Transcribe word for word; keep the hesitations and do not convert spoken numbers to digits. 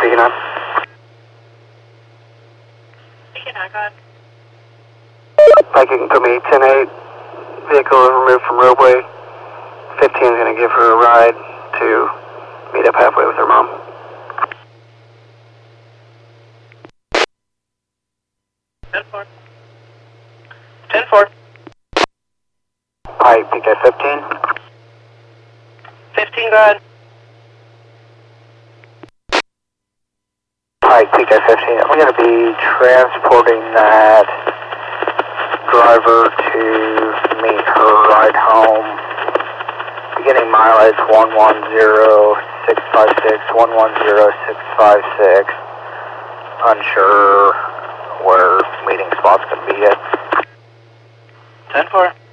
Speaking up. Speaking up, God. Pike, you can put me ten eight. Vehicle removed from roadway. fifteen is going to give her a ride to meet up halfway with her mom. ten four. ten four. Pike, P K fifteen. fifteen, go ahead. Pike, P K fifteen. We're going to be transporting that driver to meet her ride home. Beginning mileage one one zero six five six, one one zero six five six. Unsure where meeting spot's going to be yet. ten four.